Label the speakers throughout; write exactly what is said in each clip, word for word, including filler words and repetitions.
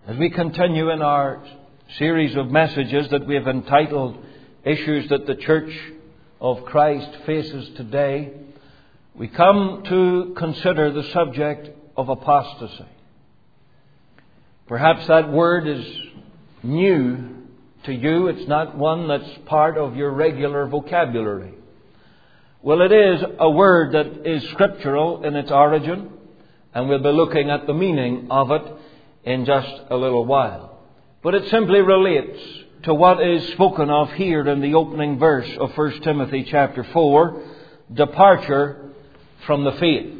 Speaker 1: As we continue in our series of messages that we have entitled Issues that the Church of Christ Faces Today, we come to consider the subject of apostasy. Perhaps that word is new to you. It's not one that's part of your regular vocabulary. Well, it is a word that is scriptural in its origin, and we'll be looking at the meaning of it in just a little while. But it simply relates to what is spoken of here in the opening verse of First Timothy chapter four, departure from the faith.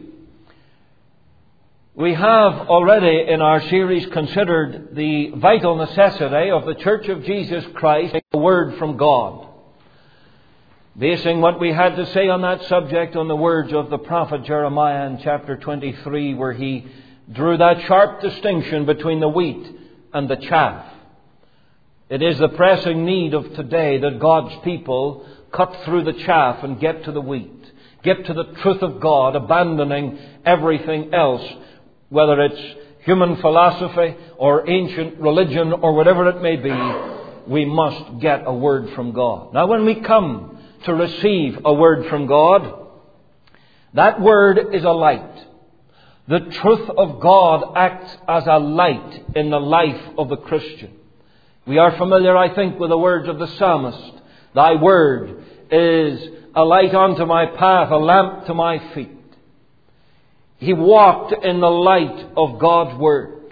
Speaker 1: We have already in our series considered the vital necessity of the Church of Jesus Christ, a word from God. Basing what we had to say on that subject on the words of the prophet Jeremiah in chapter twenty-three, where he drew that sharp distinction between the wheat and the chaff. It is the pressing need of today that God's people cut through the chaff and get to the wheat. Get to the truth of God, abandoning everything else, whether it's human philosophy or ancient religion or whatever it may be. We must get a word from God. Now, when we come to receive a word from God, that word is a light. The truth of God acts as a light in the life of the Christian. We are familiar, I think, with the words of the psalmist. Thy word is a light unto my path, a lamp to my feet. He walked in the light of God's word.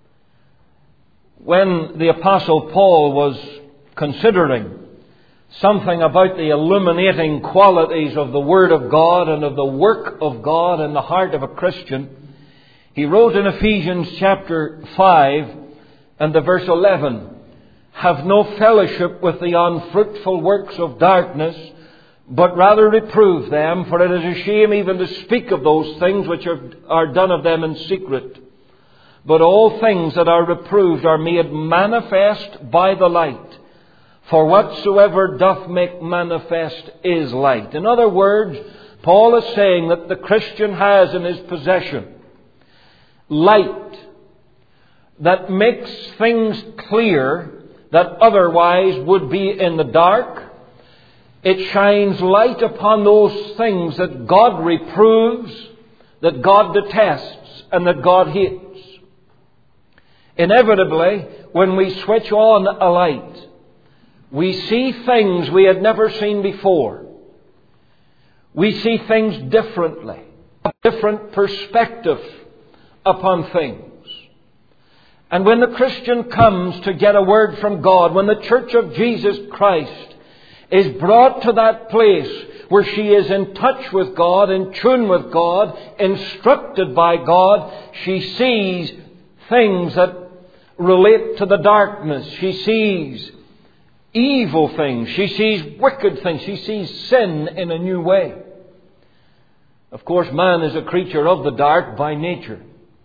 Speaker 1: When the Apostle Paul was considering something about the illuminating qualities of the Word of God and of the work of God in the heart of a Christian, he wrote in Ephesians chapter five and the verse eleven, have no fellowship with the unfruitful works of darkness, but rather reprove them, for it is a shame even to speak of those things which are, are done of them in secret. But all things that are reproved are made manifest by the light. For whatsoever doth make manifest is light. In other words, Paul is saying that the Christian has in his possession light that makes things clear that otherwise would be in the dark. It shines light upon those things that God reproves, that God detests, and that God hates. Inevitably, when we switch on a light, we see things we had never seen before. We see things differently, a different perspective upon things. And when the Christian comes to get a word from God, when the Church of Jesus Christ is brought to that place where she is in touch with God, in tune with God, instructed by God, she sees things that relate to the darkness. She sees evil things. She sees wicked things. She sees sin in a new way. Of course, man is a creature of the dark by nature.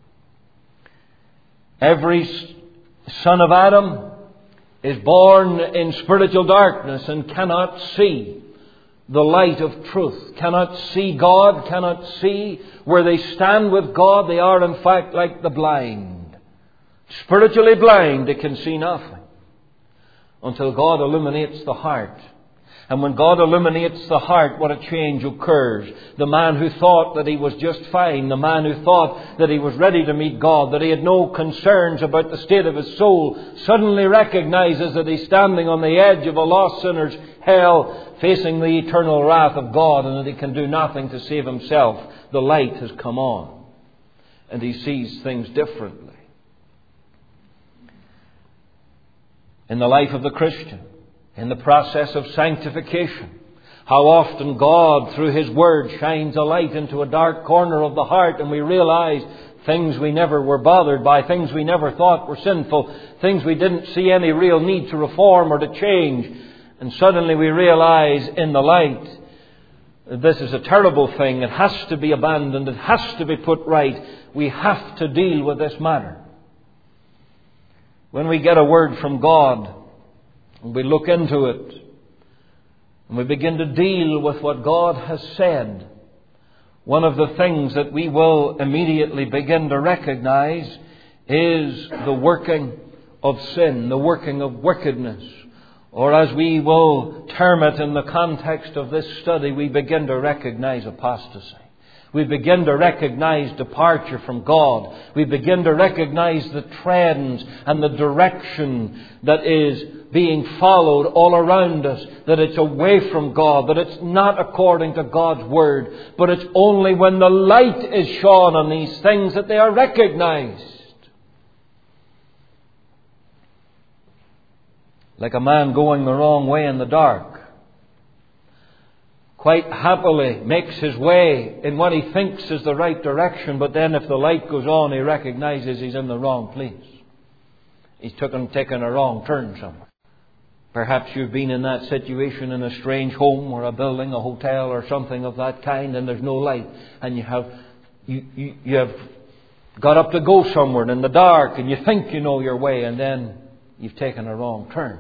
Speaker 1: Every son of Adam is born in spiritual darkness and cannot see the light of truth, cannot see God, cannot see where they stand with God. They are in fact like the blind. Spiritually blind, they can see nothing until God illuminates the heart. And when God illuminates the heart, what a change occurs. The man who thought that he was just fine, the man who thought that he was ready to meet God, that he had no concerns about the state of his soul, suddenly recognizes that he's standing on the edge of a lost sinner's hell, facing the eternal wrath of God, and that he can do nothing to save himself. The light has come on, and he sees things differently. In the life of the Christian, in the process of sanctification, how often God, through His Word, shines a light into a dark corner of the heart, and we realize things we never were bothered by, things we never thought were sinful, things we didn't see any real need to reform or to change. And suddenly we realize in the light, this is a terrible thing. It has to be abandoned. It has to be put right. We have to deal with this matter. When we get a word from God, and we look into it, and we begin to deal with what God has said, one of the things that we will immediately begin to recognize is the working of sin, the working of wickedness. Or as we will term it in the context of this study, we begin to recognize apostasy. We begin to recognize departure from God. We begin to recognize the trends and the direction that is being followed all around us. That it's away from God. That it's not according to God's Word. But it's only when the light is shone on these things that they are recognized. Like a man going the wrong way in the dark, quite happily makes his way in what he thinks is the right direction, but then if the light goes on, he recognizes he's in the wrong place. He's taken, taken a wrong turn somewhere. Perhaps you've been in that situation in a strange home or a building, a hotel or something of that kind, and there's no light, and you have you, you, you have got up to go somewhere in the dark, and you think you know your way, and then you've taken a wrong turn.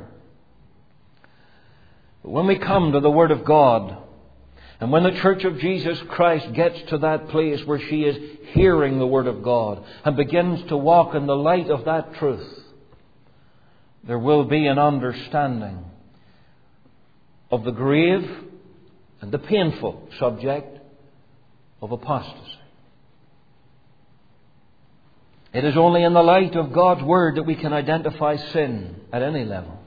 Speaker 1: But when we come to the Word of God, and when the Church of Jesus Christ gets to that place where she is hearing the Word of God and begins to walk in the light of that truth, there will be an understanding of the grave and the painful subject of apostasy. It is only in the light of God's Word that we can identify sin at any level.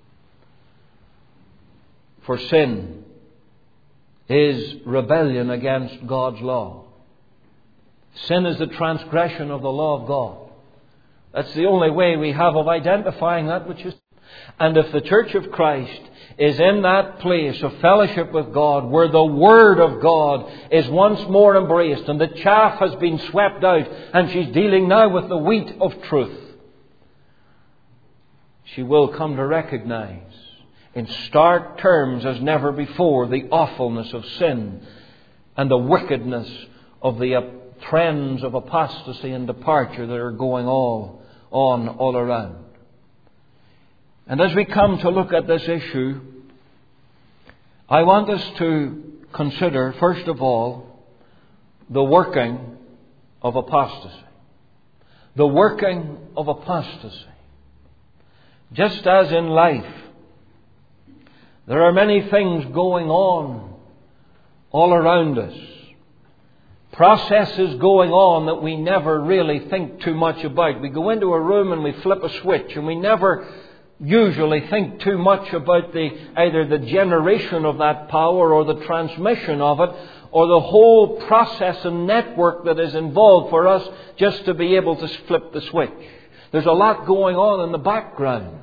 Speaker 1: For sin is rebellion against God's law. Sin is the transgression of the law of God. That's the only way we have of identifying that which is. And if the Church of Christ is in that place of fellowship with God, where the Word of God is once more embraced and the chaff has been swept out and she's dealing now with the wheat of truth, she will come to recognize in stark terms as never before the awfulness of sin and the wickedness of the trends of apostasy and departure that are going all on all around. And as we come to look at this issue, I want us to consider, first of all, the working of apostasy. The working of apostasy. Just as in life, there are many things going on all around us. Processes going on that we never really think too much about. We go into a room and we flip a switch, and we never usually think too much about the either the generation of that power or the transmission of it, or the whole process and network that is involved for us just to be able to flip the switch. There's a lot going on in the background.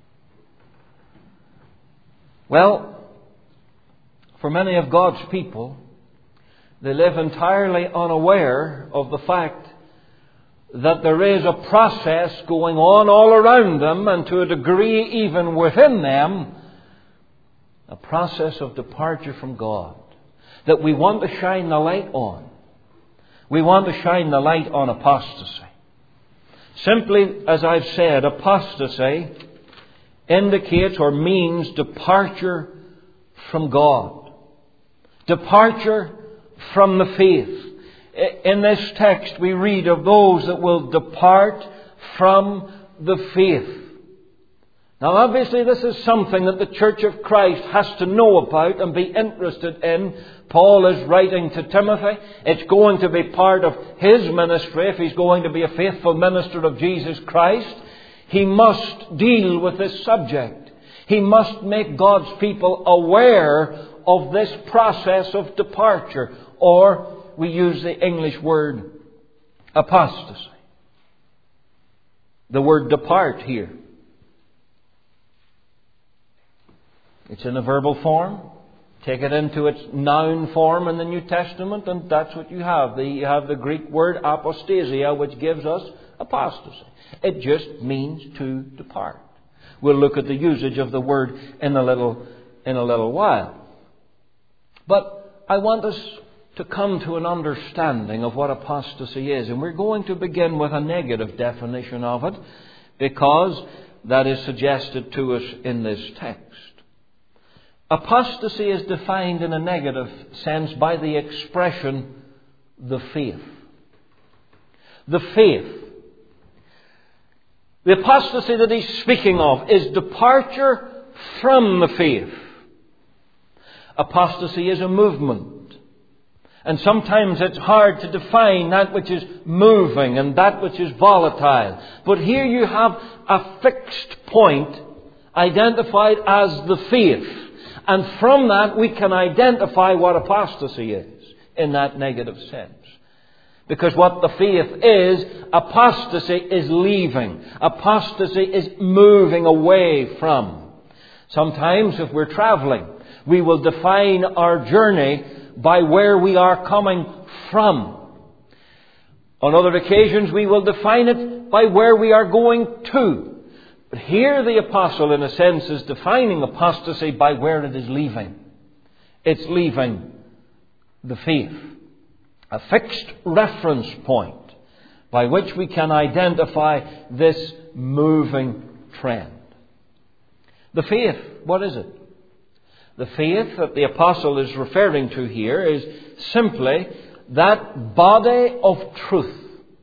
Speaker 1: Well, for many of God's people, they live entirely unaware of the fact that there is a process going on all around them, and to a degree even within them, a process of departure from God that we want to shine the light on. We want to shine the light on apostasy. Simply, as I've said, apostasy indicates or means departure from God. Departure from the faith. In this text we read of those that will depart from the faith. Now obviously this is something that the Church of Christ has to know about and be interested in. Paul is writing to Timothy. It's going to be part of his ministry if he's going to be a faithful minister of Jesus Christ. He must deal with this subject. He must make God's people aware of this process of departure, or we use the English word apostasy. The word depart here, it's in a verbal form. Take it into its noun form in the New Testament, and that's what you have. The, you have the Greek word apostasia, which gives us apostasy. It just means to depart. We'll look at the usage of the word in a little, in a little while. But I want us to come to an understanding of what apostasy is. And we're going to begin with a negative definition of it, because that is suggested to us in this text. Apostasy is defined in a negative sense by the expression, the faith. The faith. The apostasy that he's speaking of is departure from the faith. Apostasy is a movement. And sometimes it's hard to define that which is moving and that which is volatile. But here you have a fixed point identified as the faith. And from that we can identify what apostasy is in that negative sense. Because what the faith is, apostasy is leaving. Apostasy is moving away from. Sometimes if we're traveling, we will define our journey by where we are coming from. On other occasions we will define it by where we are going to. But here the apostle, in a sense, is defining apostasy by where it is leaving. It's leaving the faith. A fixed reference point by which we can identify this moving trend. The faith, what is it? The faith that the apostle is referring to here is simply that body of truth.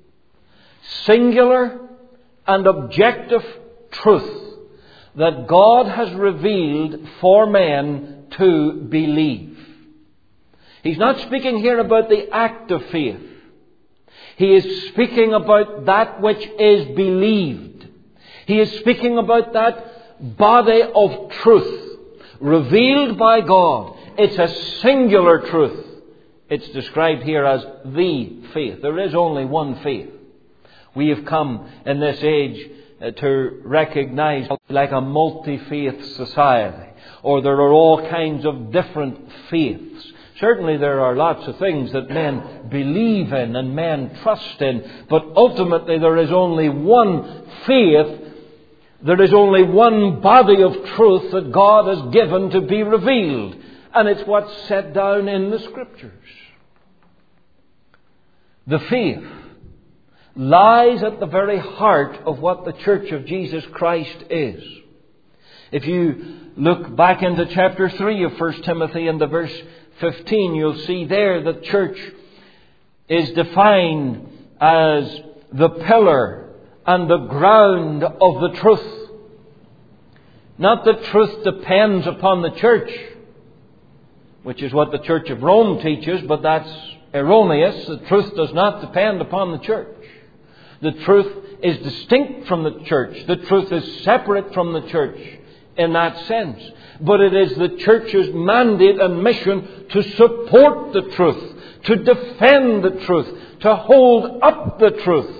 Speaker 1: Singular and objective truth that God has revealed for men to believe. He's not speaking here about the act of faith. He is speaking about that which is believed. He is speaking about that body of truth revealed by God. It's a singular truth. It's described here as the faith. There is only one faith. We have come in this age to recognize like a multi-faith society, or there are all kinds of different faiths. Certainly there are lots of things that men believe in and men trust in, but ultimately there is only one faith. There is only one body of truth that God has given to be revealed, and it's what's set down in the Scriptures. The faith lies at the very heart of what the Church of Jesus Christ is. If you look back into chapter three of First Timothy and the verse fifteen, you'll see there that church is defined as the pillar and the ground of the truth. Not that truth depends upon the church, which is what the Church of Rome teaches, but that's erroneous. The truth does not depend upon the church. The truth is distinct from the church. The truth is separate from the church in that sense. But it is the church's mandate and mission to support the truth, to defend the truth, to hold up the truth.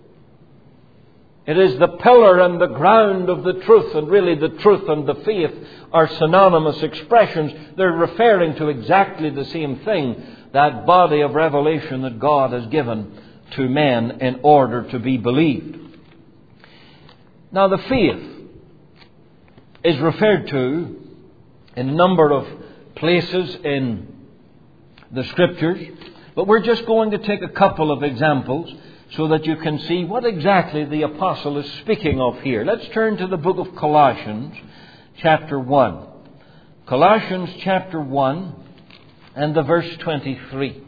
Speaker 1: It is the pillar and the ground of the truth, and really the truth and the faith are synonymous expressions. They're referring to exactly the same thing, that body of revelation that God has given to men in order to be believed. Now the faith is referred to in a number of places in the Scriptures, but we're just going to take a couple of examples so that you can see what exactly the apostle is speaking of here. Let's turn to the book of Colossians, chapter one. Colossians chapter one and the verse twenty-three.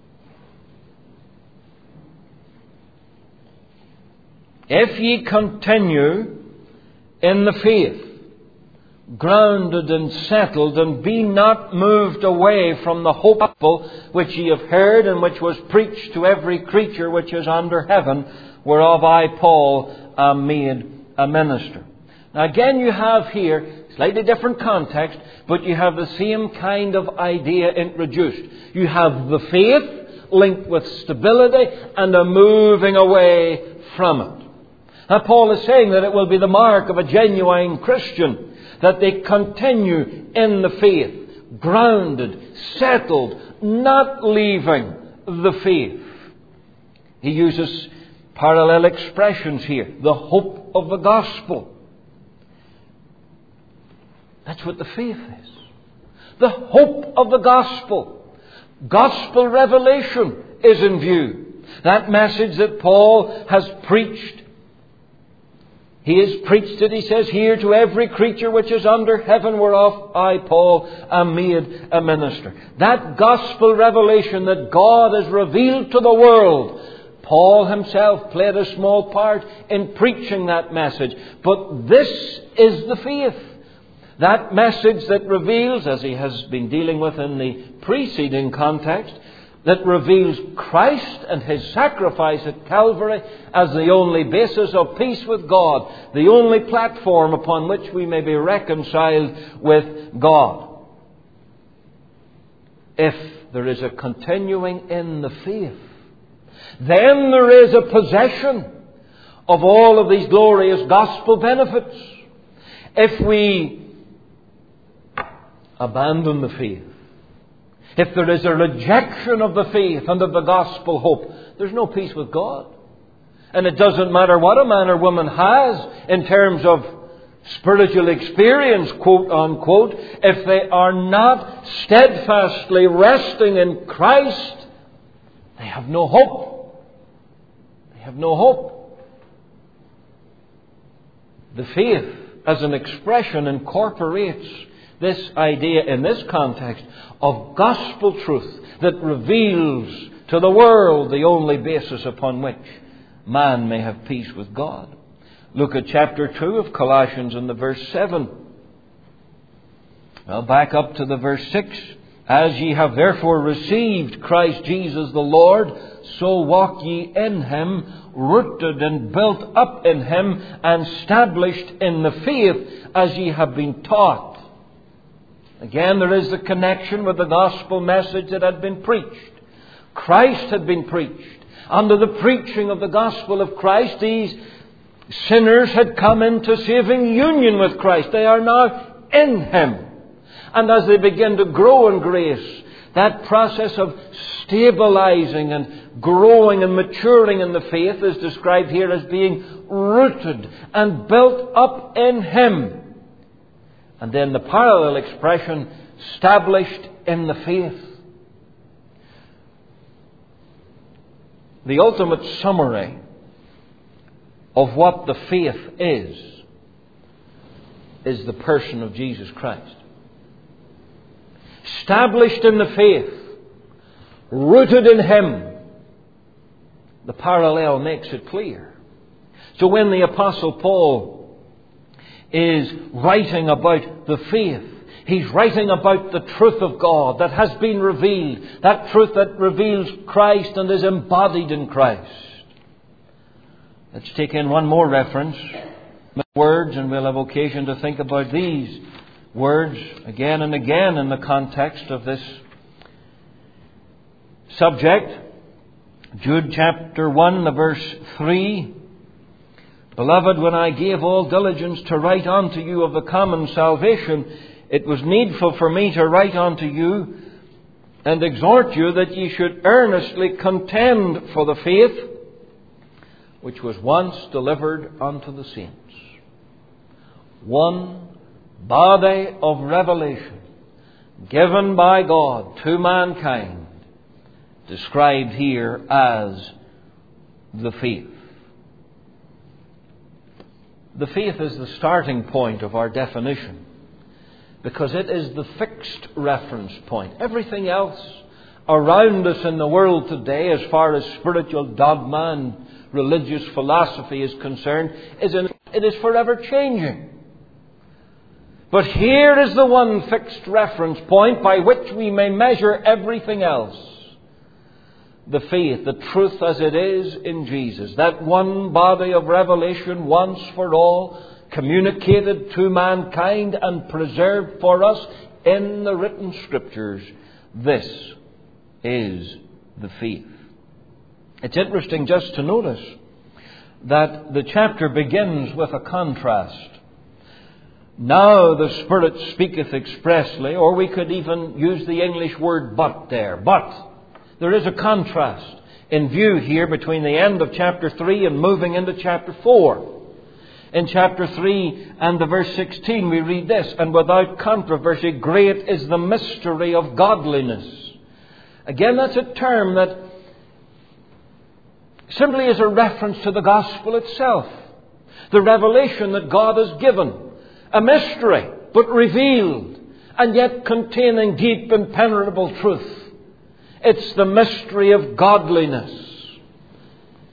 Speaker 1: If ye continue in the faith, grounded and settled, and be not moved away from the hope which ye have heard, and which was preached to every creature which is under heaven, whereof I, Paul, am made a minister. Now again you have here, slightly different context, but you have the same kind of idea introduced. You have the faith linked with stability and a moving away from it. Now Paul is saying that it will be the mark of a genuine Christian that they continue in the faith, grounded, settled, not leaving the faith. He uses parallel expressions here. The hope of the gospel. That's what the faith is. The hope of the gospel. Gospel revelation is in view. That message that Paul has preached. He has preached it, he says here, to every creature which is under heaven, whereof I, Paul, am made a minister. That gospel revelation that God has revealed to the world, Paul himself played a small part in preaching that message. But this is the faith. That message that reveals, as he has been dealing with in the preceding context, that reveals Christ and His sacrifice at Calvary as the only basis of peace with God, the only platform upon which we may be reconciled with God. If there is a continuing in the faith, then there is a possession of all of these glorious gospel benefits. If we abandon the faith, if there is a rejection of the faith and of the gospel hope, there's no peace with God. And it doesn't matter what a man or woman has in terms of spiritual experience, quote unquote, if they are not steadfastly resting in Christ, they have no hope. They have no hope. The faith as an expression incorporates this idea in this context of gospel truth that reveals to the world the only basis upon which man may have peace with God. Look at chapter two of Colossians and the verse seven. Well, back up to the verse six. As ye have therefore received Christ Jesus the Lord, so walk ye in Him, rooted and built up in Him, and established in the faith as ye have been taught. Again, there is the connection with the gospel message that had been preached. Christ had been preached. Under the preaching of the gospel of Christ, these sinners had come into saving union with Christ. They are now in Him. And as they begin to grow in grace, that process of stabilizing and growing and maturing in the faith is described here as being rooted and built up in Him. And then the parallel expression, established in the faith. The ultimate summary of what the faith is, is the person of Jesus Christ. Established in the faith, rooted in Him. The parallel makes it clear. So when the Apostle Paul is writing about the faith, he's writing about the truth of God that has been revealed, that truth that reveals Christ and is embodied in Christ. Let's take in one more reference, words, and we'll have occasion to think about these words again and again in the context of this subject. Jude chapter one, the verse three. Beloved, when I gave all diligence to write unto you of the common salvation, it was needful for me to write unto you and exhort you that ye should earnestly contend for the faith which was once delivered unto the saints. One body of revelation given by God to mankind, described here as the faith. The faith is the starting point of our definition, because it is the fixed reference point. Everything else around us in the world today, as far as spiritual dogma and religious philosophy is concerned, is in, it is forever changing. But here is the one fixed reference point by which we may measure everything else. The faith, the truth as it is in Jesus. That one body of revelation once for all, communicated to mankind and preserved for us in the written Scriptures. This is the faith. It's interesting just to notice that the chapter begins with a contrast. Now the Spirit speaketh expressly, or we could even use the English word but there. But there is a contrast in view here between the end of chapter three and moving into chapter four. In chapter three and the verse sixteen we read this, and without controversy great is the mystery of godliness. Again, that's a term that simply is a reference to the gospel itself. The revelation that God has given. A mystery, but revealed, and yet containing deep and penetrable truth. It's the mystery of godliness.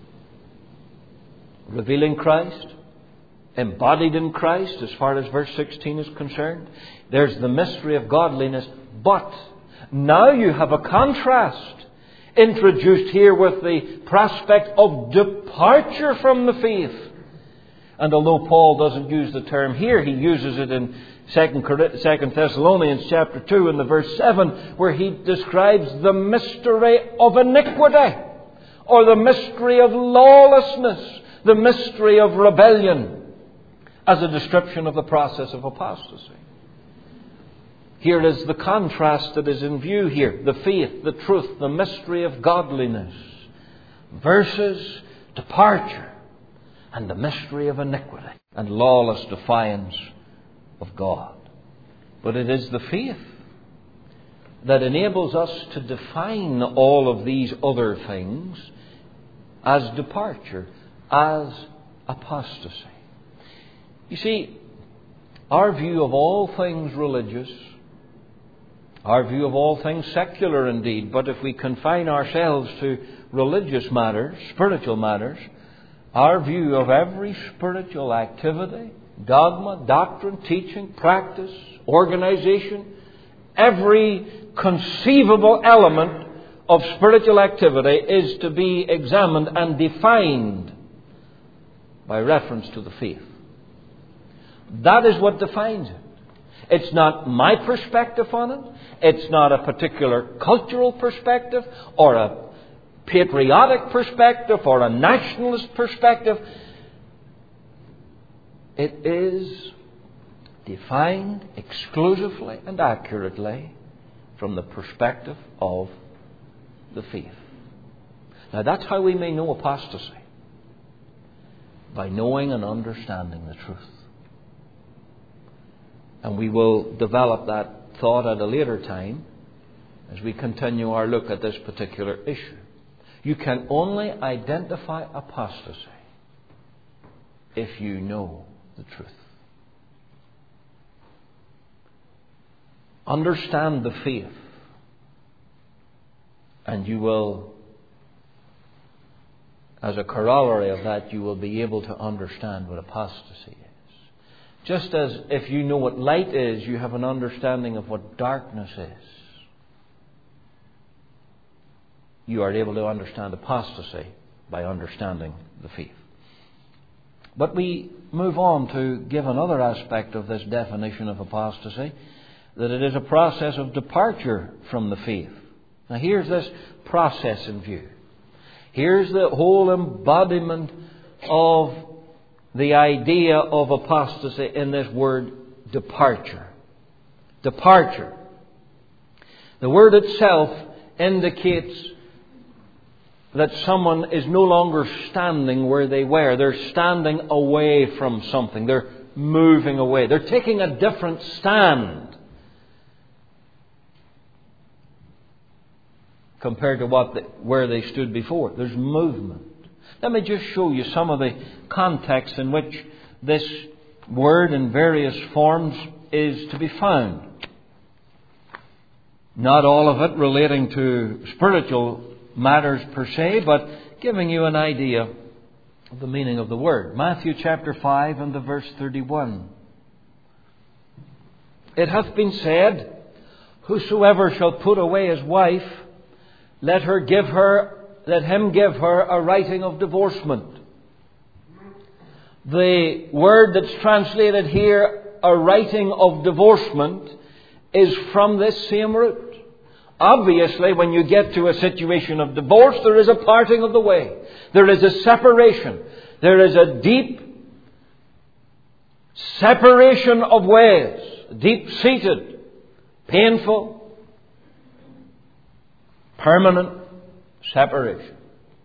Speaker 1: revealing Christ, embodied in Christ as far as verse sixteen is concerned. There's the mystery of godliness. But now you have a contrast introduced here with the prospect of departure from the faith. And although Paul doesn't use the term here, he uses it in Second Thessalonians chapter two in the verse seven, where he describes the mystery of iniquity, or the mystery of lawlessness, the mystery of rebellion, as a description of the process of apostasy. Here is the contrast that is in view here. The faith, the truth, the mystery of godliness versus departure, and the mystery of iniquity and lawless defiance of God. But it is the faith that enables us to define all of these other things as departure, as apostasy. You see, our view of all things religious, our view of all things secular indeed, but if we confine ourselves to religious matters, spiritual matters, our view of every spiritual activity, dogma, doctrine, teaching, practice, organization, every conceivable element of spiritual activity is to be examined and defined by reference to the faith. That is what defines it. It's not my perspective on it. It's not a particular cultural perspective or a patriotic perspective or a nationalist perspective. It is defined exclusively and accurately from the perspective of the faith. Now that's how we may know apostasy. By knowing and understanding the truth. And we will develop that thought at a later time as we continue our look at this particular issue. You can only identify apostasy if you know the truth. Understand the faith, and you will, as a corollary of that, you will be able to understand what apostasy is. Just as if you know what light is, you have an understanding of what darkness is. You are able to understand apostasy by understanding the faith. But we move on to give another aspect of this definition of apostasy, that it is a process of departure from the faith. Now here's this process in view. Here's the whole embodiment of the idea of apostasy in this word departure. Departure. The word itself indicates that someone is no longer standing where they were. They're standing away from something. They're moving away. They're taking a different stand compared to what they, where they stood before. There's movement. Let me just show you some of the context in which this word in various forms is to be found. Not all of it relating to spiritual matters per se, but giving you an idea of the meaning of the word. Matthew chapter five and the verse thirty-one. It hath been said, whosoever shall put away his wife, let her give her Let him give her a writing of divorcement. The word that's translated here, a writing of divorcement, is from this same root. Obviously, when you get to a situation of divorce, there is a parting of the way. There is a separation. There is a deep separation of ways. Deep-seated, painful, permanent separation.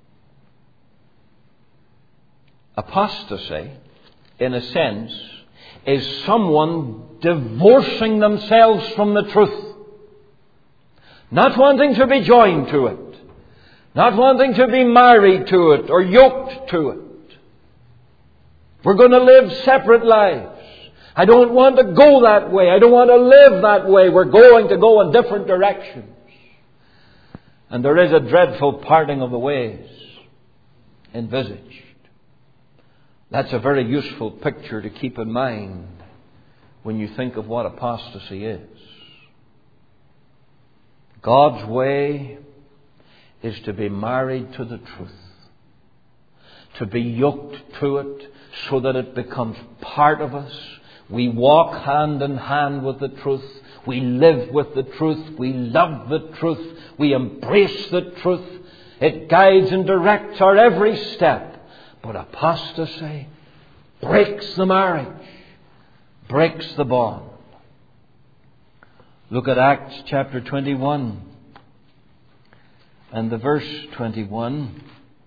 Speaker 1: Apostasy, in a sense, is someone divorcing themselves from the truth. Not wanting to be joined to it. Not wanting to be married to it or yoked to it. We're going to live separate lives. I don't want to go that way. I don't want to live that way. We're going to go in different directions. And there is a dreadful parting of the ways envisaged. That's a very useful picture to keep in mind when you think of what apostasy is. God's way is to be married to the truth, to be yoked to it so that it becomes part of us. We walk hand in hand with the truth. We live with the truth. We love the truth. We embrace the truth. It guides and directs our every step. But apostasy breaks the marriage, breaks the bond. Look at Acts chapter twenty-one and the verse twenty-one.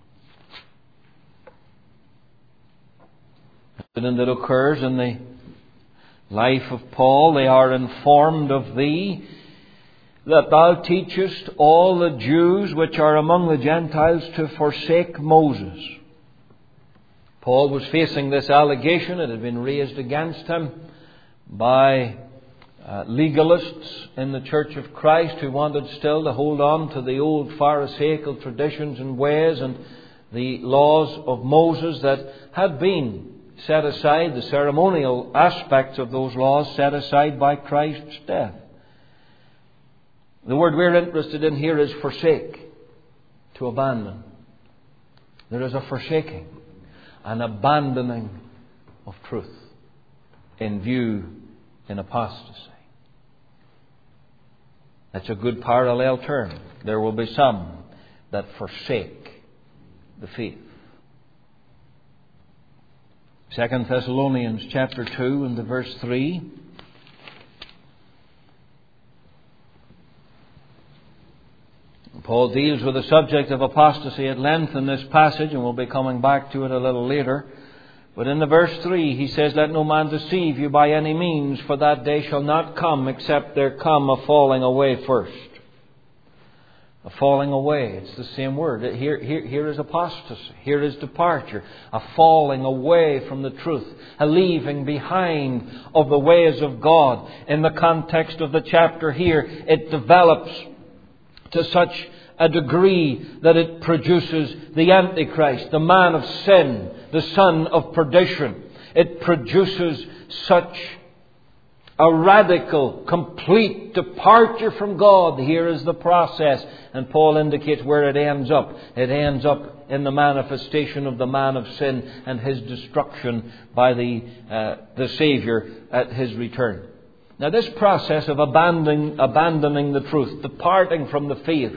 Speaker 1: And that occurs in the life of Paul. They are informed of thee, that thou teachest all the Jews which are among the Gentiles to forsake Moses. Paul was facing this allegation. It had been raised against him by uh, legalists in the Church of Christ who wanted still to hold on to the old Pharisaical traditions and ways and the laws of Moses that had been set aside, the ceremonial aspects of those laws set aside by Christ's death. The word we're interested in here is forsake, to abandon. There is a forsaking, an abandoning of truth in view in apostasy. That's a good parallel term. There will be some that forsake the faith. Second Thessalonians chapter two and the verse three. Paul deals with the subject of apostasy at length in this passage, and we'll be coming back to it a little later. But in the verse three, he says, let no man deceive you by any means, for that day shall not come except there come a falling away first. A falling away, it's the same word. Here, here, here is apostasy. Here is departure. A falling away from the truth. A leaving behind of the ways of God. In the context of the chapter here, it develops to such a degree that it produces the Antichrist, the man of sin, the son of perdition. It produces such a radical, complete departure from God. Here is the process. And Paul indicates where it ends up. It ends up in the manifestation of the man of sin and his destruction by the, uh, the Savior at his return. Now this process of abandoning, abandoning the truth, departing from the faith,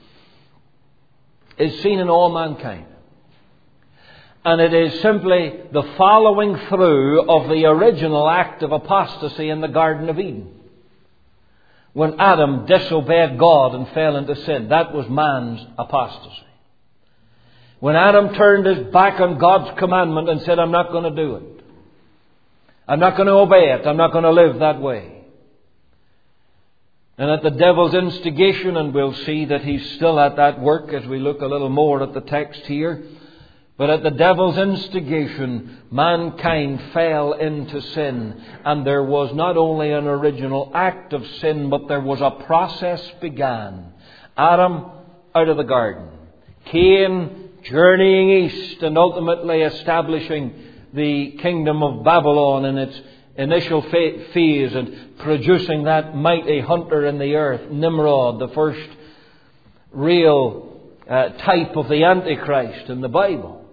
Speaker 1: is seen in all mankind. And it is simply the following through of the original act of apostasy in the Garden of Eden. When Adam disobeyed God and fell into sin, that was man's apostasy. When Adam turned his back on God's commandment and said, I'm not going to do it. I'm not going to obey it. I'm not going to live that way. And at the devil's instigation, and we'll see that he's still at that work as we look a little more at the text here. But at the devil's instigation, mankind fell into sin. And there was not only an original act of sin, but there was a process began. Adam out of the garden. Cain journeying east and ultimately establishing the kingdom of Babylon in its initial phase and producing that mighty hunter in the earth, Nimrod, the first real uh, type of the Antichrist in the Bible.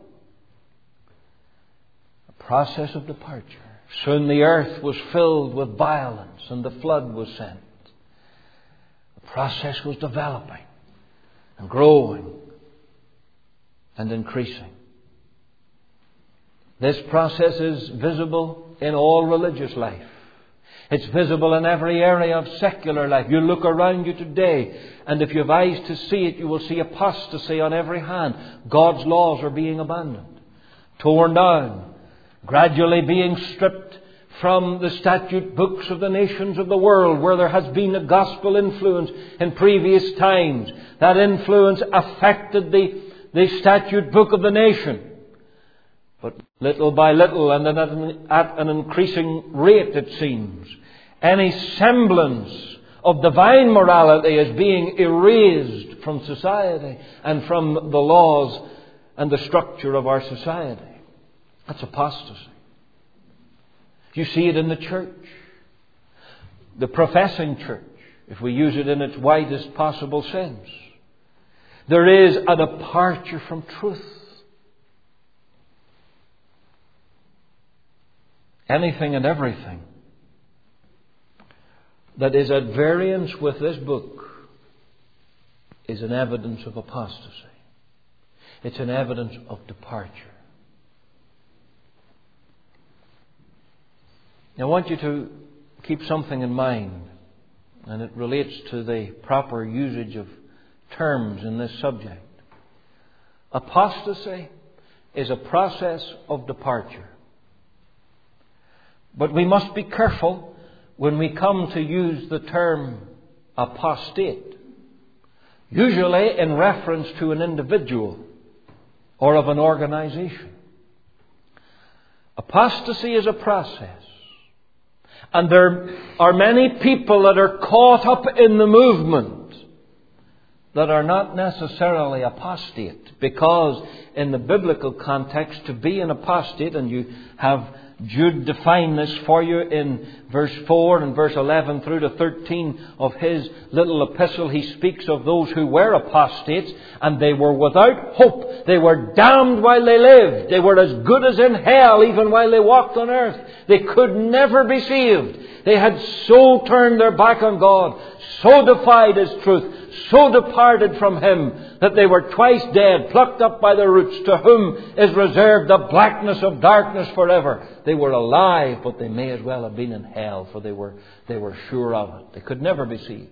Speaker 1: A process of departure. Soon the earth was filled with violence and the flood was sent. The process was developing and growing and increasing. This process is visible in all religious life. It's visible in every area of secular life. You look around you today, and if you have eyes to see it, you will see apostasy on every hand. God's laws are being abandoned, torn down, gradually being stripped from the statute books of the nations of the world where there has been a gospel influence in previous times. That influence affected the, the statute book of the nation. But little by little, and at an, at an increasing rate, it seems, any semblance of divine morality is being erased from society and from the laws and the structure of our society. That's apostasy. You see it in the church. The professing church, if we use it in its widest possible sense. There is a departure from truth. Anything and everything that is at variance with this book is an evidence of apostasy. It's an evidence of departure. Now, I want you to keep something in mind, and it relates to the proper usage of terms in this subject. Apostasy is a process of departure. But we must be careful when we come to use the term apostate, usually in reference to an individual or of an organization. Apostasy is a process. And there are many people that are caught up in the movement that are not necessarily apostate, because in the biblical context, to be an apostate, and you have Jude defined this for you in verse four and verse eleven through to thirteen of his little epistle. He speaks of those who were apostates, and they were without hope. They were damned while they lived. They were as good as in hell even while they walked on earth. They could never be saved. They had so turned their back on God, so defied His truth, so departed from Him, that they were twice dead, plucked up by the roots, to whom is reserved the blackness of darkness forever. They were alive, but they may as well have been in hell, for they were, they were sure of it. They could never be saved.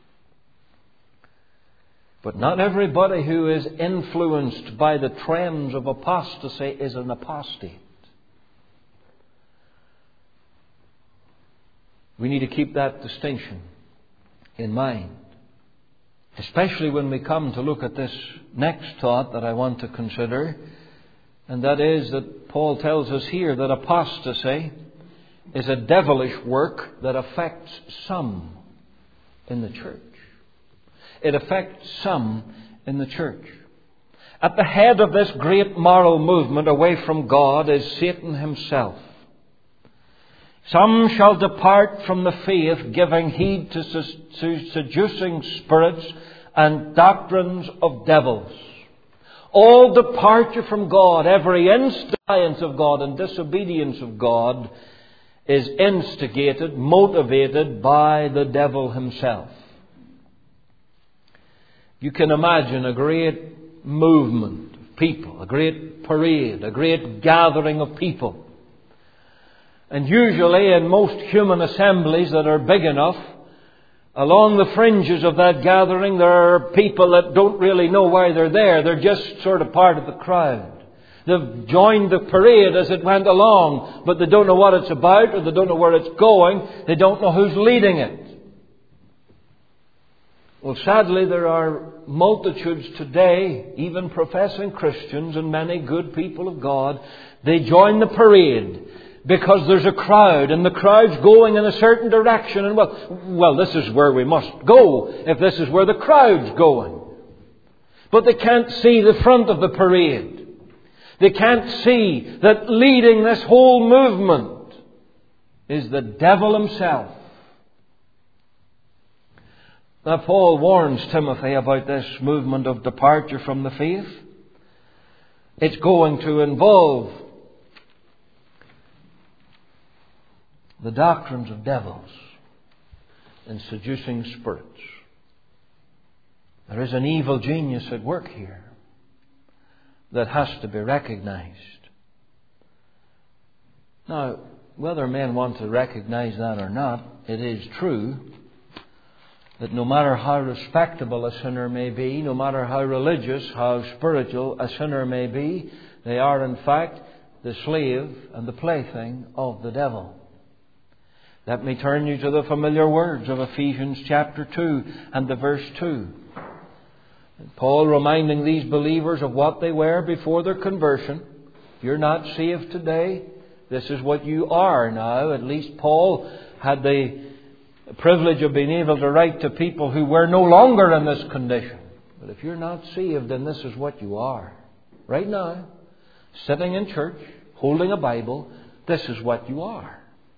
Speaker 1: But not everybody who is influenced by the trends of apostasy is an apostate. We need to keep that distinction in mind, especially when we come to look at this next thought that I want to consider, and that is that Paul tells us here that apostasy is a devilish work that affects some in the church. It affects some in the church. At the head of this great moral movement away from God is Satan himself. Some shall depart from the faith, giving heed to seducing spirits and doctrines of devils. All departure from God, every defiance of God and disobedience of God, is instigated, motivated by the devil himself. You can imagine a great movement of people, a great parade, a great gathering of people. And usually in most human assemblies that are big enough, along the fringes of that gathering there are people that don't really know why they're there. They're just sort of part of the crowd. They've joined the parade as it went along, but they don't know what it's about, or they don't know where it's going. They don't know who's leading it. Well, sadly, there are multitudes today, even professing Christians and many good people of God, they join the parade because there's a crowd, and the crowd's going in a certain direction, and well, well, this is where we must go if this is where the crowd's going. But they can't see the front of the parade. They can't see that leading this whole movement is the devil himself. Now, Paul warns Timothy about this movement of departure from the faith. It's going to involve the doctrines of devils and seducing spirits. There is an evil genius at work here that has to be recognized. Now, whether men want to recognize that or not, it is true that no matter how respectable a sinner may be, no matter how religious, how spiritual a sinner may be, they are in fact the slave and the plaything of the devil. Let me turn you to the familiar words of Ephesians chapter two and the verse two. Paul reminding these believers of what they were before their conversion. If you're not saved today, this is what you are now. At least Paul had the privilege of being able to write to people who were no longer in this condition. But if you're not saved, then this is what you are. Right now, sitting in church, holding a Bible, this is what you are.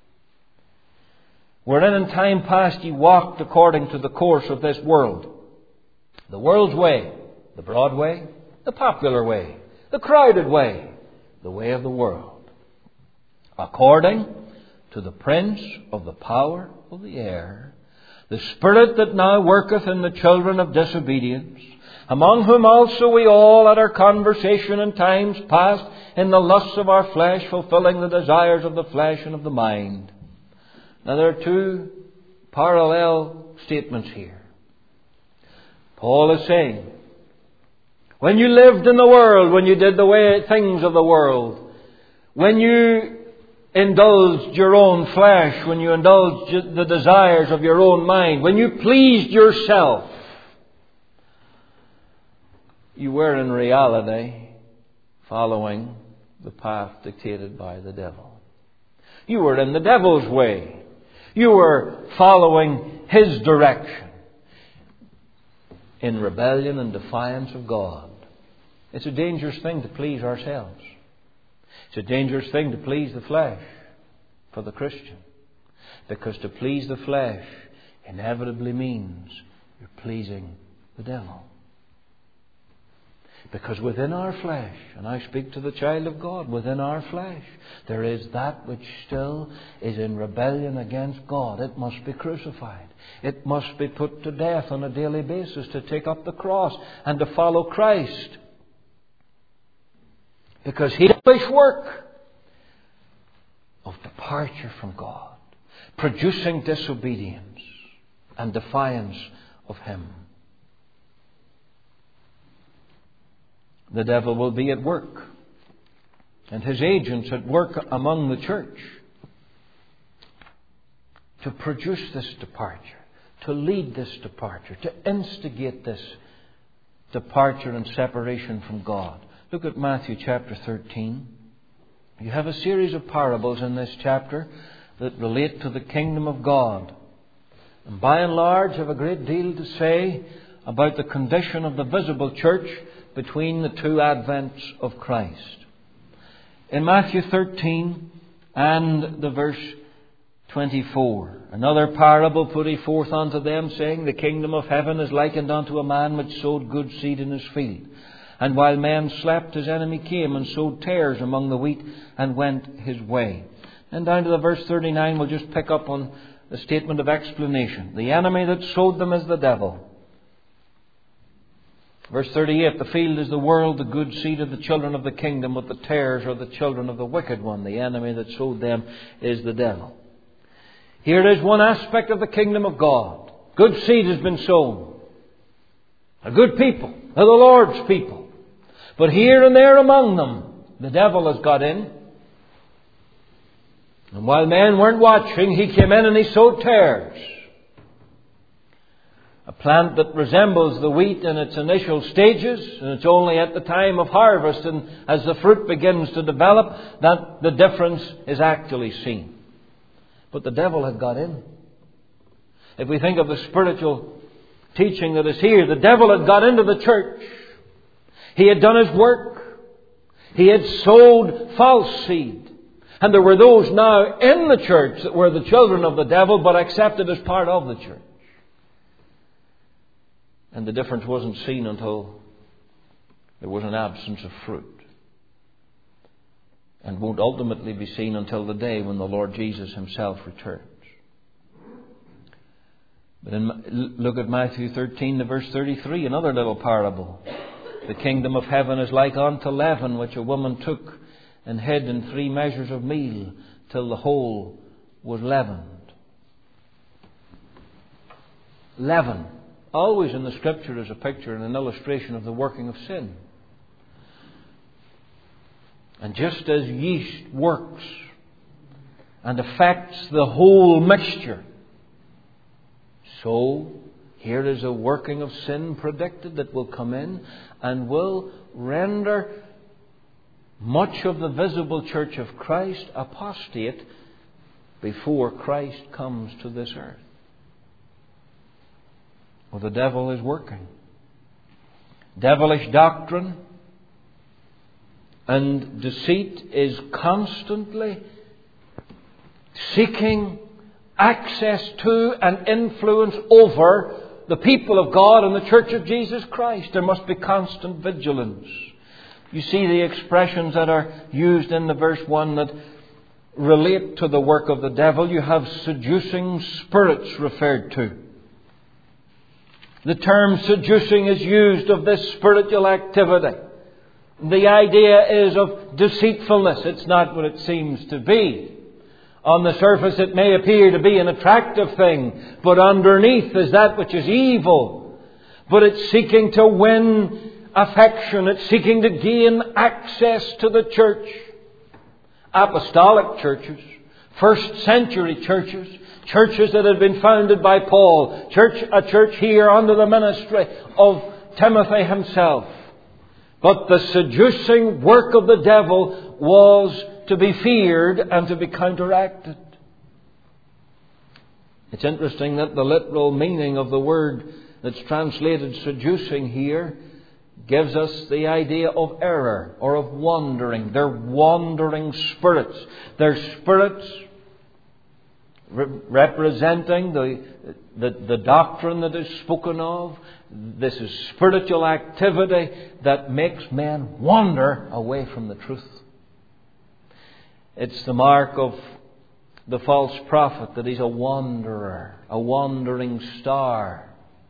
Speaker 1: Wherein in time past ye walked according to the course of this world. The world's way, the broad way, the popular way, the crowded way, the way of the world. According to the prince of the power of the air, the spirit that now worketh in the children of disobedience, among whom also we all at our conversation in times past in the lusts of our flesh, fulfilling the desires of the flesh and of the mind. Now there are two parallel statements here. Paul is saying, when you lived in the world, when you did the way things of the world, when you indulged your own flesh, when you indulged the desires of your own mind, when you pleased yourself, you were in reality following the path dictated by the devil. You were in the devil's way. You were following his direction in rebellion and defiance of God. It's a dangerous thing to please ourselves. It's a dangerous thing to please the flesh for the Christian. Because to please the flesh inevitably means you're pleasing the devil. Because within our flesh, and I speak to the child of God, within our flesh, there is that which still is in rebellion against God. It must be crucified. It must be put to death on a daily basis to take up the cross and to follow Christ. Because He does work of departure from God, producing disobedience and defiance of Him. The devil will be at work, and his agents at work among the church to produce this departure, to lead this departure, to instigate this departure and separation from God. Look at Matthew chapter thirteen. You have a series of parables in this chapter that relate to the kingdom of God, and by and large have a great deal to say about the condition of the visible church between the two advents of Christ. In Matthew thirteen and the verse twenty-four, another parable put he forth unto them, saying, the kingdom of heaven is likened unto a man which sowed good seed in his field. And while men slept, his enemy came and sowed tares among the wheat and went his way. And down to the verse thirty-nine, we'll just pick up on the statement of explanation. The enemy that sowed them is the devil. Verse thirty-eight, the field is the world, the good seed of the children of the kingdom, but the tares are the children of the wicked one. The enemy that sowed them is the devil. Here is one aspect of the kingdom of God. Good seed has been sown. A good people. They're the Lord's people. But here and there among them, the devil has got in. And while men weren't watching, he came in and he sowed tares. A plant that resembles the wheat in its initial stages, and it's only at the time of harvest and as the fruit begins to develop that the difference is actually seen. But the devil had got in. If we think of the spiritual teaching that is here, the devil had got into the church. He had done his work. He had sowed false seed. And there were those now in the church that were the children of the devil, but accepted as part of the church. And the difference wasn't seen until there was an absence of fruit. And won't ultimately be seen until the day when the Lord Jesus Himself returns. But in, look at Matthew thirteen, to verse thirty-three, another little parable. The kingdom of heaven is like unto leaven, which a woman took and hid in three measures of meal, till the whole was leavened. Leaven, always in the Scripture, is a picture and an illustration of the working of sin. And just as yeast works and affects the whole mixture, so here is a working of sin predicted that will come in and will render much of the visible church of Christ apostate before Christ comes to this earth. Well, the devil is working. Devilish doctrine And deceit is constantly seeking access to and influence over the people of God and the Church of Jesus Christ. There must be constant vigilance. You see the expressions that are used in the verse one that relate to the work of the devil. You have seducing spirits referred to. The term seducing is used of this spiritual activity. The idea is of deceitfulness. It's not what it seems to be. On the surface it may appear to be an attractive thing, but underneath is that which is evil. But it's seeking to win affection. It's seeking to gain access to the church. Apostolic churches, first century churches, churches that had been founded by Paul, church, a church here under the ministry of Timothy himself. But the seducing work of the devil was to be feared and to be counteracted. It's interesting that the literal meaning of the word that's translated seducing here gives us the idea of error or of wandering. They're wandering spirits. They're spirits re- representing the, the, the doctrine that is spoken of. This is spiritual activity that makes men wander away from the truth. It's the mark of the false prophet that he's a wanderer, a wandering star.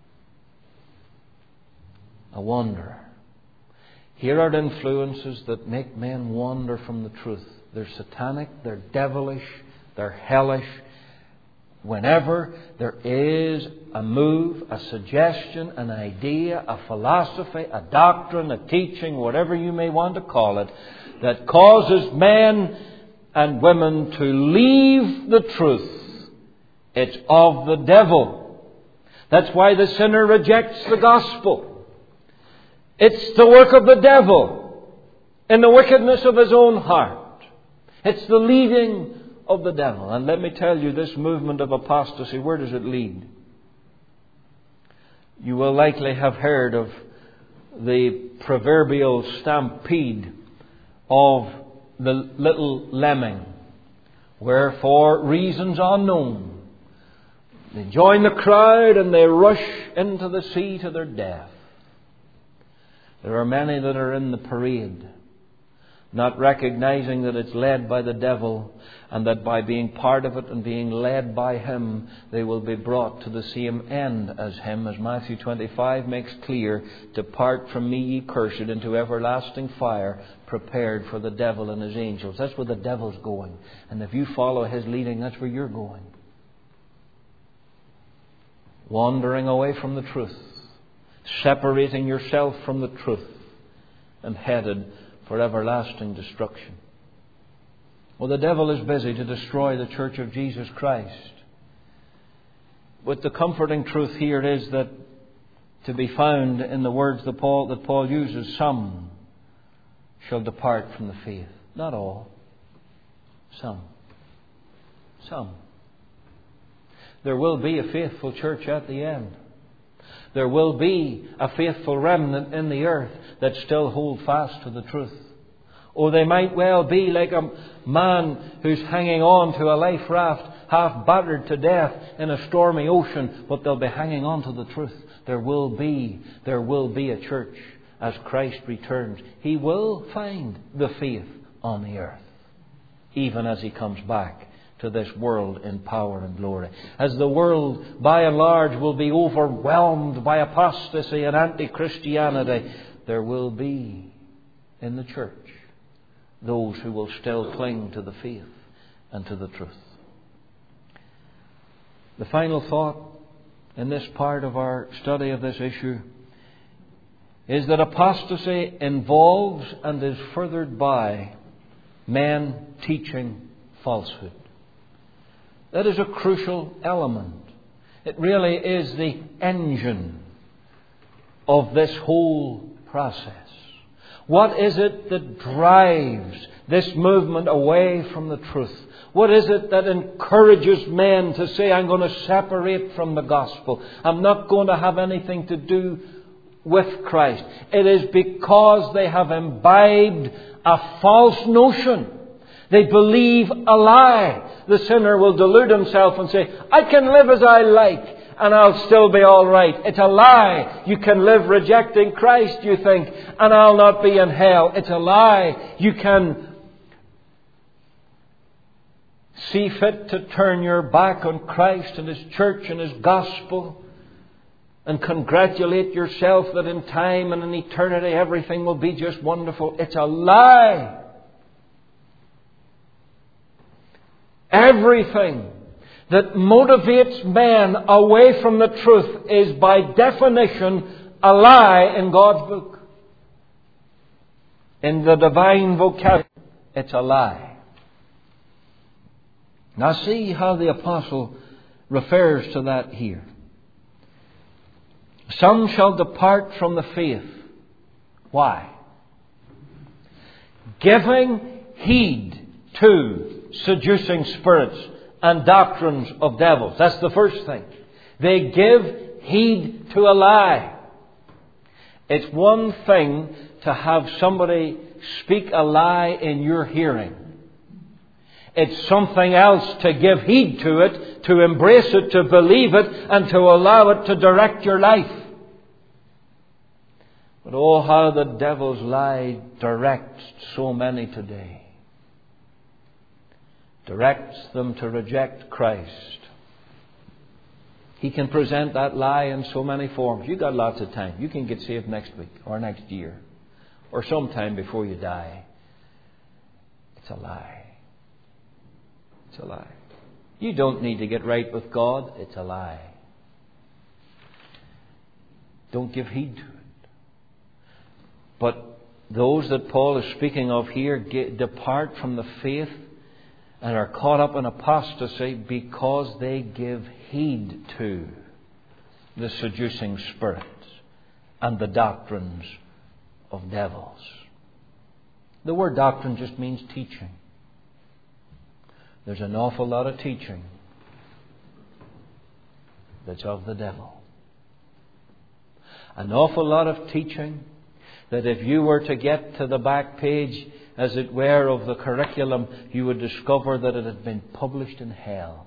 Speaker 1: A wanderer. Here are influences that make men wander from the truth. They're satanic, they're devilish, they're hellish. Whenever there is a move, a suggestion, an idea, a philosophy, a doctrine, a teaching, whatever you may want to call it, that causes men and women to leave the truth, it's of the devil. That's why the sinner rejects the gospel. It's the work of the devil in the wickedness of his own heart. It's the leading of the devil. And let me tell you, this movement of apostasy, where does it lead? You will likely have heard of the proverbial stampede of the little lemming, where for reasons unknown they join the crowd and they rush into the sea to their death. There are many that are in the parade, not recognizing that it's led by the devil, and that by being part of it and being led by him, they will be brought to the same end as him, as Matthew twenty-five makes clear. Depart from me, ye cursed, into everlasting fire, prepared for the devil and his angels. That's where the devil's going. And if you follow his leading, that's where you're going. Wandering away from the truth, separating yourself from the truth, and headed for everlasting destruction. Well, the devil is busy to destroy the Church of Jesus Christ. But the comforting truth here is that to be found in the words that Paul, that Paul uses, some shall depart from the faith. Not all. Some. Some. There will be a faithful church at the end. There will be a faithful remnant in the earth that still hold fast to the truth. Or they might well be like a man who's hanging on to a life raft, half battered to death in a stormy ocean, but they'll be hanging on to the truth. There will be, there will be a church as Christ returns. He will find the faith on the earth, even as He comes back to this world in power and glory. As the world, by and large, will be overwhelmed by apostasy and anti-Christianity, there will be in the church those who will still cling to the faith and to the truth. The final thought in this part of our study of this issue is that apostasy involves and is furthered by men teaching falsehood. That is a crucial element. It really is the engine of this whole process. What is it that drives this movement away from the truth? What is it that encourages men to say, I'm going to separate from the gospel. I'm not going to have anything to do with Christ. It is because they have imbibed a false notion. They believe a lie. The sinner will delude himself and say, I can live as I like and I'll still be all right. It's a lie. You can live rejecting Christ, you think, and I'll not be in hell. It's a lie. You can see fit to turn your back on Christ and His church and His gospel and congratulate yourself that in time and in eternity everything will be just wonderful. It's a lie. Everything that motivates man away from the truth is by definition a lie in God's book. In the divine vocabulary, it's a lie. Now see how the apostle refers to that here. Some shall depart from the faith. Why? Giving heed to seducing spirits and doctrines of devils. That's the first thing. They give heed to a lie. It's one thing to have somebody speak a lie in your hearing. It's something else to give heed to it, to embrace it, to believe it, and to allow it to direct your life. But oh, how the devil's lie directs so many today. Directs them to reject Christ. He can present that lie in so many forms. You've got lots of time. You can get saved next week or next year or sometime before you die. It's a lie. It's a lie. You don't need to get right with God. It's a lie. Don't give heed to it. But those that Paul is speaking of here get, depart from the faith and are caught up in apostasy because they give heed to the seducing spirits and the doctrines of devils. The word doctrine just means teaching. There's an awful lot of teaching that's of the devil. An awful lot of teaching that if you were to get to the back page, as it were, of the curriculum, you would discover that it had been published in hell.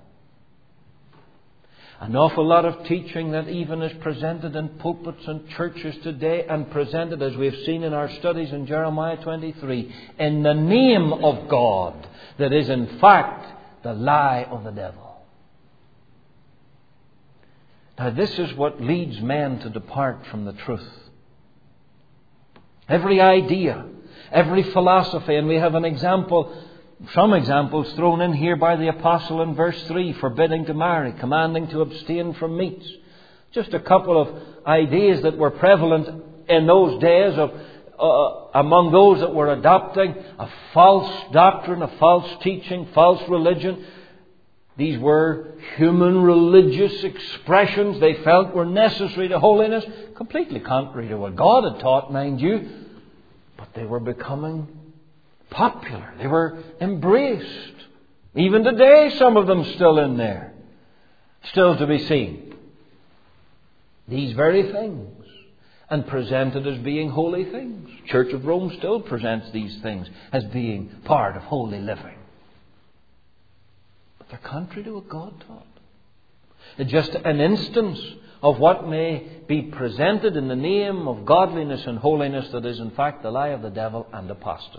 Speaker 1: An awful lot of teaching that even is presented in pulpits and churches today and presented, as we've seen in our studies in Jeremiah twenty-three, in the name of God, that is in fact the lie of the devil. Now this is what leads men to depart from the truth. Every idea, every philosophy, and we have an example, some examples thrown in here by the apostle in verse three, forbidding to marry, commanding to abstain from meats. Just a couple of ideas that were prevalent in those days of uh, among those that were adopting a false doctrine, a false teaching, false religion. These were human religious expressions they felt were necessary to holiness, completely contrary to what God had taught, mind you. But they were becoming popular. They were embraced. Even today, some of them still in there. Still to be seen. These very things. And presented as being holy things. Church of Rome still presents these things as being part of holy living. But they're contrary to what God taught. It's just an instance of what may be presented in the name of godliness and holiness that is in fact the lie of the devil and apostasy.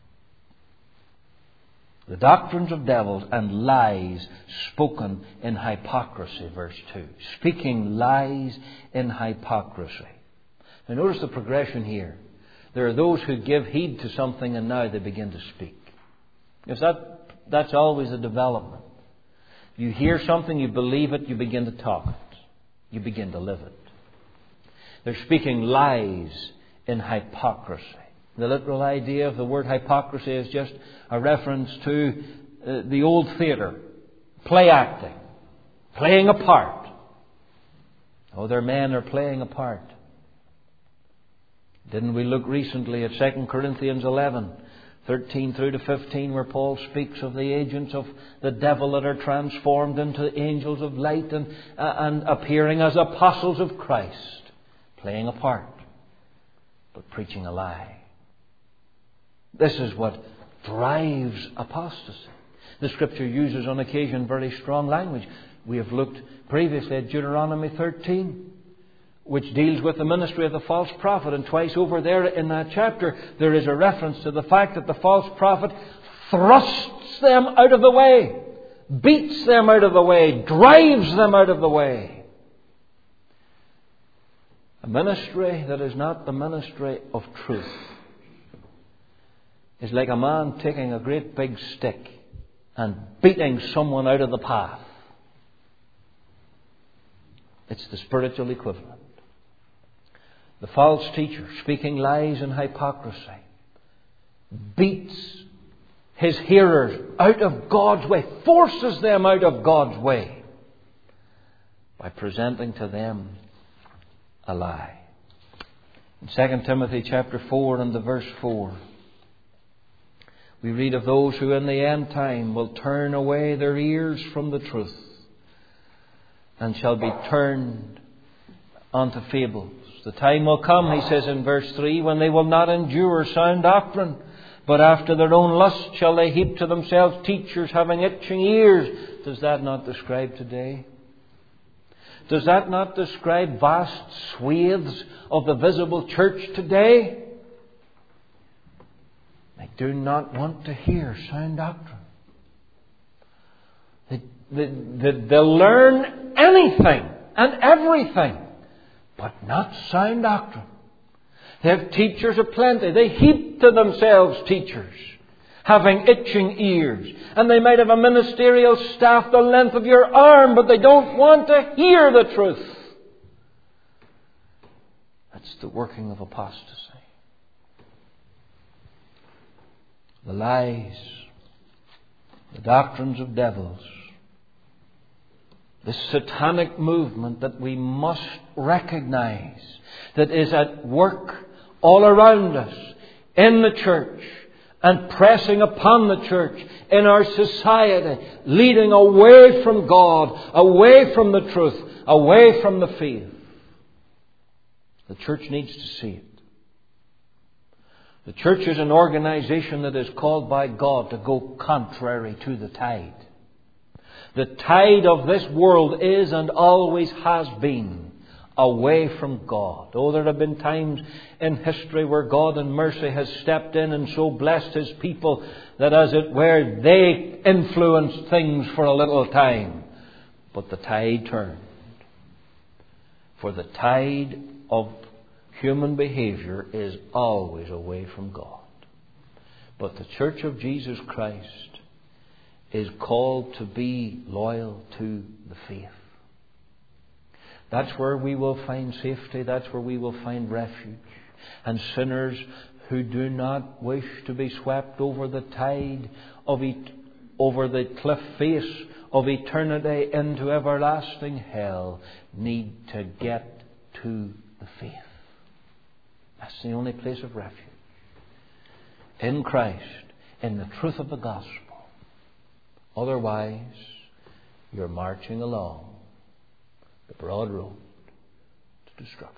Speaker 1: The doctrines of devils and lies spoken in hypocrisy, verse two. Speaking lies in hypocrisy. Now notice the progression here. There are those who give heed to something and now they begin to speak. If that, that's always a development. You hear something, you believe it, you begin to talk it. You begin to live it. They're speaking lies in hypocrisy. The literal idea of the word hypocrisy is just a reference to uh, the old theatre. Play acting. Playing a part. Oh, their men are playing a part. Didn't we look recently at Second Corinthians eleven, thirteen through to fifteen, where Paul speaks of the agents of the devil that are transformed into angels of light and, uh, and appearing as apostles of Christ, playing a part. but preaching a lie. This is what drives apostasy. The Scripture uses on occasion very strong language. We have looked previously at Deuteronomy thirteen, which deals with the ministry of the false prophet. And twice over there in that chapter, there is a reference to the fact that the false prophet thrusts them out of the way, beats them out of the way, drives them out of the way. A ministry that is not the ministry of truth is like a man taking a great big stick and beating someone out of the path. It's the spiritual equivalent. The false teacher, speaking lies and hypocrisy, beats his hearers out of God's way, forces them out of God's way by presenting to them a lie. In Second Timothy chapter four and the verse four, we read of those who in the end time will turn away their ears from the truth and shall be turned unto fables. The time will come, he says in verse three, when they will not endure sound doctrine, but after their own lust shall they heap to themselves teachers having itching ears. Does that not describe today? Does that not describe vast swathes of the visible church today? They do not want to hear sound doctrine. They, they, they, they'll learn anything and everything, but not sound doctrine. They have teachers aplenty. They heap to themselves teachers, having itching ears. And they might have a ministerial staff the length of your arm, but they don't want to hear the truth. That's the working of apostasy. The lies, the doctrines of devils, the satanic movement that we must recognize that is at work all around us, in the church, and pressing upon the church, in our society, leading away from God, away from the truth, away from the faith. The church needs to see it. The church is an organization that is called by God to go contrary to the tide. The tide of this world is and always has been away from God. Oh, there have been times in history where God in mercy has stepped in and so blessed His people that, as it were, they influenced things for a little time. But the tide turned. For the tide of human behavior is always away from God. But the Church of Jesus Christ is called to be loyal to the faith. That's where we will find safety. That's where we will find refuge. And sinners who do not wish to be swept over the tide of et- over the cliff face of eternity into everlasting hell need to get to the faith. That's the only place of refuge. In Christ, in the truth of the gospel. Otherwise, you're marching along the broad road to destruction.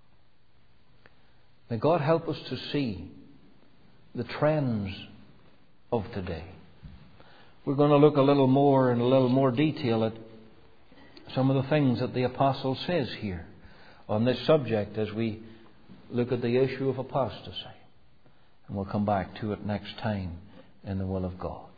Speaker 1: May God help us to see the trends of today. We're going to look a little more in a little more detail at some of the things that the apostle says here on this subject as we look at the issue of apostasy. And we'll come back to it next time in the will of God.